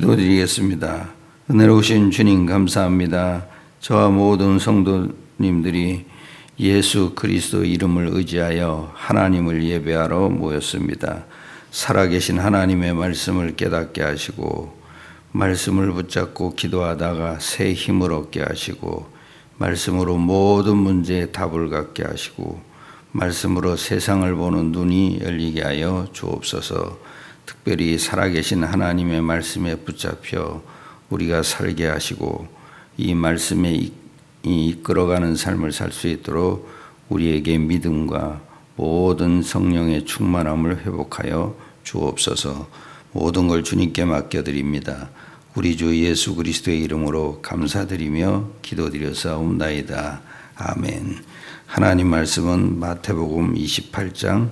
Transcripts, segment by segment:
기도드리겠습니다. 은혜로우신 주님 감사합니다. 저와 모든 성도님들이 예수 그리스도 이름을 의지하여 하나님을 예배하러 모였습니다. 살아계신 하나님의 말씀을 깨닫게 하시고 말씀을 붙잡고 기도하다가 새 힘을 얻게 하시고 말씀으로 모든 문제에 답을 갖게 하시고 말씀으로 세상을 보는 눈이 열리게 하여 주옵소서. 특별히 살아계신 하나님의 말씀에 붙잡혀 우리가 살게 하시고 이 말씀에 이끌어가는 삶을 살 수 있도록 우리에게 믿음과 모든 성령의 충만함을 회복하여 주옵소서. 모든 걸 주님께 맡겨드립니다. 우리 주 예수 그리스도의 이름으로 감사드리며 기도드려사옵나이다. 아멘. 하나님 말씀은 마태복음 28장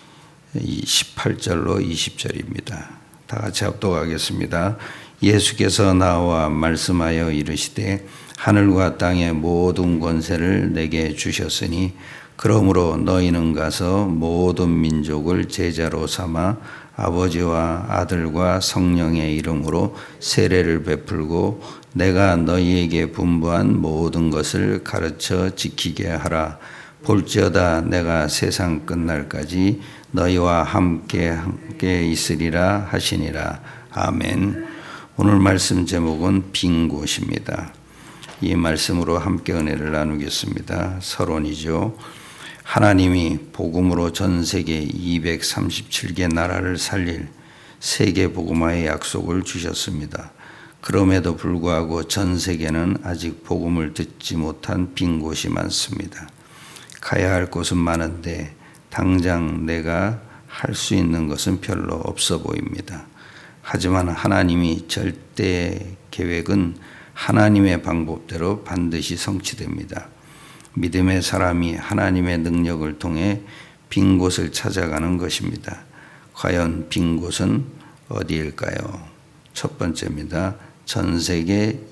18절로 20절입니다. 다 같이 합독하겠습니다. 예수께서 나와 말씀하여 이르시되 하늘과 땅의 모든 권세를 내게 주셨으니 그러므로 너희는 가서 모든 민족을 제자로 삼아 아버지와 아들과 성령의 이름으로 세례를 베풀고 내가 너희에게 분부한 모든 것을 가르쳐 지키게 하라. 볼지어다 내가 세상 끝날까지 너희와 함께 있으리라 하시니라. 아멘. 오늘 말씀 제목은 빈 곳입니다. 이 말씀으로 함께 은혜를 나누겠습니다. 서론이죠. 하나님이 복음으로 전 세계 237개 나라를 살릴 세계 복음화의 약속을 주셨습니다. 그럼에도 불구하고 전 세계는 아직 복음을 듣지 못한 빈 곳이 많습니다. 가야 할 곳은 많은데 당장 내가 할 수 있는 것은 별로 없어 보입니다. 하지만 하나님이 절대 계획은 하나님의 방법대로 반드시 성취됩니다. 믿음의 사람이 하나님의 능력을 통해 빈 곳을 찾아가는 것입니다. 과연 빈 곳은 어디일까요? 첫 번째입니다. 전 세계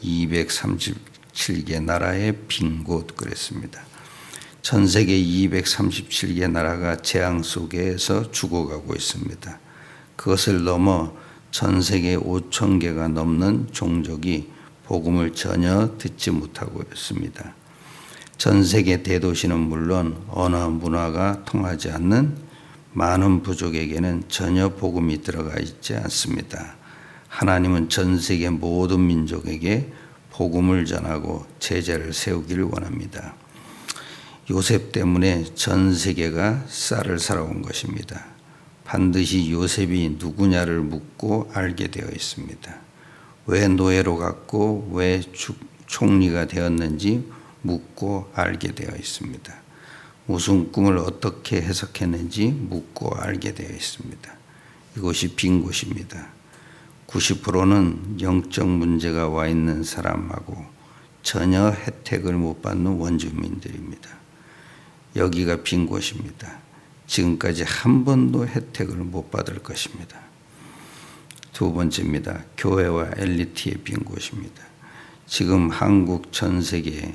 237개 나라의 빈 곳 그랬습니다. 전 세계 237개 나라가 재앙 속에서 죽어가고 있습니다. 그것을 넘어 전 세계 5천 개가 넘는 종족이 복음을 전혀 듣지 못하고 있습니다. 전 세계 대도시는 물론 언어 문화가 통하지 않는 많은 부족에게는 전혀 복음이 들어가 있지 않습니다. 하나님은 전 세계 모든 민족에게 복음을 전하고 제자를 세우기를 원합니다. 요셉 때문에 전 세계가 쌀을 사러 온 것입니다. 반드시 요셉이 누구냐를 묻고 알게 되어 있습니다. 왜 노예로 갔고 왜 총리가 되었는지 묻고 알게 되어 있습니다. 무슨 꿈을 어떻게 해석했는지 묻고 알게 되어 있습니다. 이곳이 빈 곳입니다. 90%는 영적 문제가 와 있는 사람하고 전혀 혜택을 못 받는 원주민들입니다. 여기가 빈 곳입니다. 지금까지 한 번도 혜택을 못 받을 것입니다. 두 번째입니다. 교회와 엘리트의 빈 곳입니다. 지금 한국 전 세계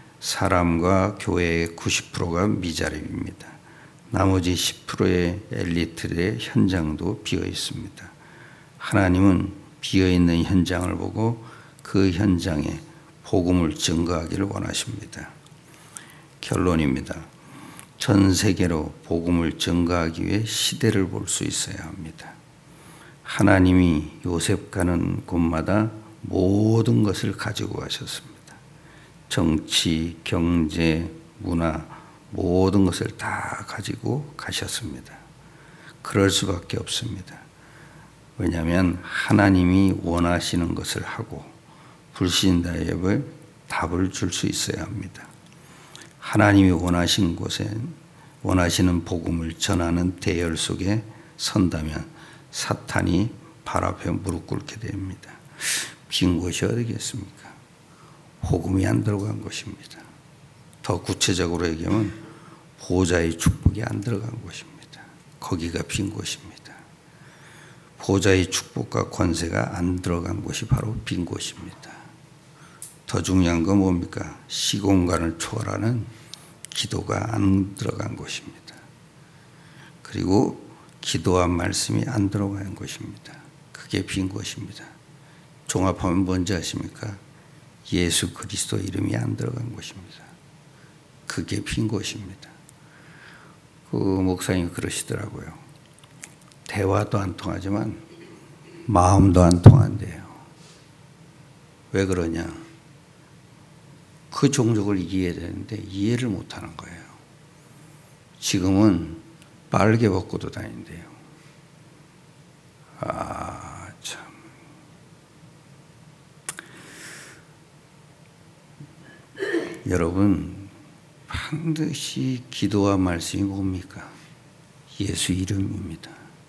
사람과 교회의 90%가 미자립입니다. 나머지 10%의 엘리트의 현장도 비어 있습니다. 하나님은 비어 있는 현장을 보고 그 현장에 복음을 증거하기를 원하십니다. 결론입니다. 전 세계로 복음을 증거하기 위해 시대를 볼 수 있어야 합니다. 하나님이 요셉 가는 곳마다 모든 것을 가지고 가셨습니다. 정치, 경제, 문화 모든 것을 다 가지고 가셨습니다. 그럴 수밖에 없습니다. 왜냐하면 하나님이 원하시는 것을 하고 불신자에게 답을 줄 수 있어야 합니다. 하나님이 원하신 곳에 원하시는 복음을 전하는 대열 속에 선다면 사탄이 발 앞에 무릎 꿇게 됩니다. 빈 곳이 어디겠습니까? 복음이 안 들어간 곳입니다. 더 구체적으로 얘기하면 보좌의 축복이 안 들어간 곳입니다. 거기가 빈 곳입니다. 보좌의 축복과 권세가 안 들어간 곳이 바로 빈 곳입니다. 더 중요한 건 뭡니까? 시공간을 초월하는 기도가 안 들어간 곳입니다. 그리고 기도와 말씀이 안 들어간 곳입니다. 그게 빈 곳입니다. 종합하면 뭔지 아십니까? 예수 그리스도 이름이 안 들어간 곳입니다. 그게 빈 곳입니다. 그 목사님이 그러시더라고요. 대화도 안 통하지만 마음도 안 통한대요. 왜 그러냐? 그 종족을 이해해야 되는데 이해를 못하는 거예요. 지금은 빨개 벗고도 다닌대요. 참. 여러분, 반드시 기도와 말씀이 뭡니까? 예수 이름입니다.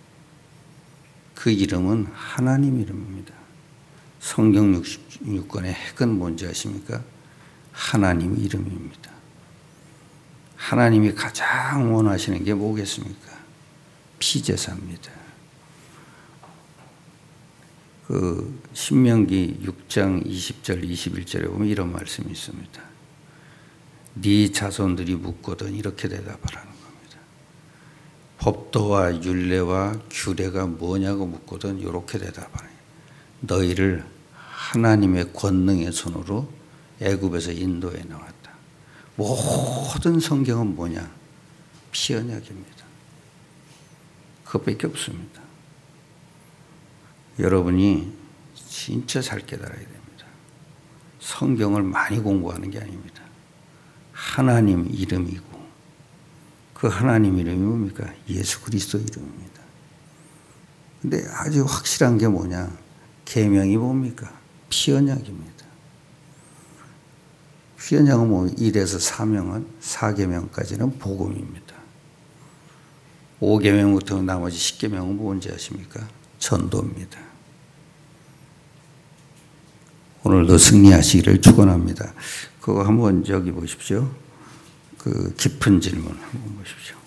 그 이름은 하나님 이름입니다. 성경 66권의 핵은 뭔지 아십니까? 하나님 이름입니다. 하나님이 가장 원하시는 게 뭐겠습니까? 피제사입니다. 그 신명기 6장 20절 21절에 보면 이런 말씀이 있습니다. 네 자손들이 묻거든 이렇게 대답하라는 겁니다. 법도와 율례와 규례가 뭐냐고 묻거든 이렇게 대답하라. 너희를 하나님의 권능의 손으로 애굽에서 인도해 나왔다. 모든 성경은 뭐냐? 피언약입니다. 그것밖에 없습니다. 여러분이 진짜 잘 깨달아야 됩니다. 성경을 많이 공부하는 게 아닙니다. 하나님 이름이고 그 하나님 이름이 뭡니까? 예수 그리스도 이름입니다. 근데 아주 확실한 게 뭐냐? 계명이 뭡니까? 피언약입니다. 피언약은 뭐 1에서 4명은 4계명까지는 복음입니다. 5계명부터 나머지 10계명은 뭔지 아십니까? 전도입니다. 오늘도 승리하시기를 축원합니다. 그거 한번 저기 보십시오. 그 깊은 질문 한번 보십시오.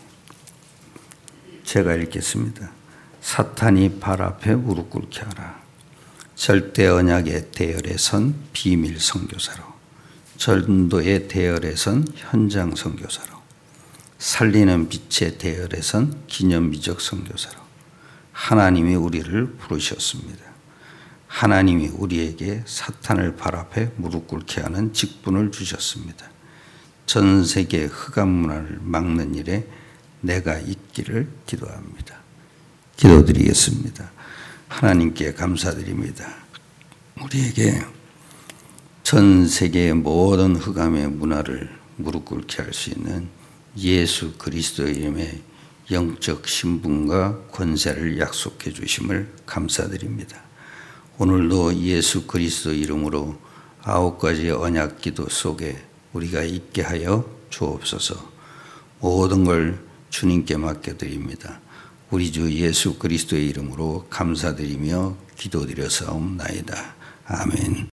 제가 읽겠습니다. 사탄이 발 앞에 무릎 꿇게 하라. 절대 언약의 대열에 선 비밀 선교사로, 전도의 대열에 선 현장 선교사로, 살리는 빛의 대열에 선 기념비적 선교사로 하나님이 우리를 부르셨습니다. 하나님이 우리에게 사탄을 발 앞에 무릎 꿇게 하는 직분을 주셨습니다. 전 세계 흑암 문화를 막는 일에 내가 있기를 기도합니다. 기도드리겠습니다. 하나님께 감사드립니다. 우리에게 전 세계의 모든 흑암의 문화를 무릎 꿇게 할 수 있는 예수 그리스도의 이름의 영적 신분과 권세를 약속해 주심을 감사드립니다. 오늘도 예수 그리스도 이름으로 9가지 언약 기도 속에 우리가 있게 하여 주옵소서. 모든 걸 주님께 맡겨드립니다. 우리 주 예수 그리스도의 이름으로 감사드리며 기도드려 사옵나이다. 아멘.